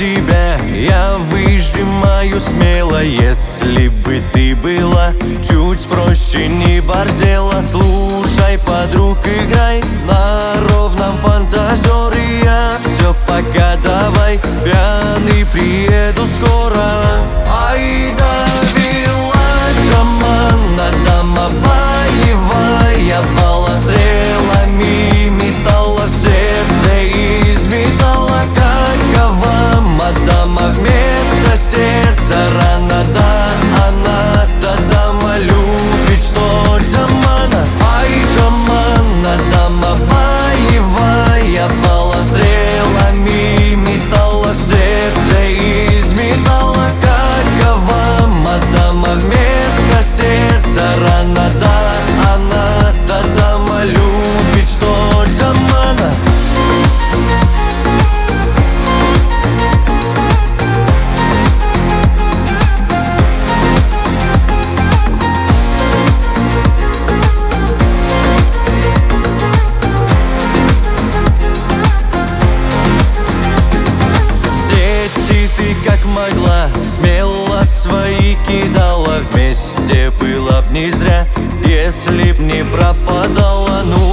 тебя я выжимаю смело. Если бы ты была чуть проще, не борзела. Слушай, подруг, играй на ровном фантазере. Я все пока давай, пьяный приеду скоро. Ай да вела Джамана, дама боевая, баллов стрелами металла, в сердце из металла. Какова мадама вместо сердца рана, да она-то дама любит, что Джамана. Ай Джамана, дама боевая, баллов стрелами металла, в сердце из металла. Какова мадама вместо сердца рана, да она-то дама любит, что Джамана. Ты как могла, смело свои кидала. Вместе было б не зря, если б не пропадала. Ну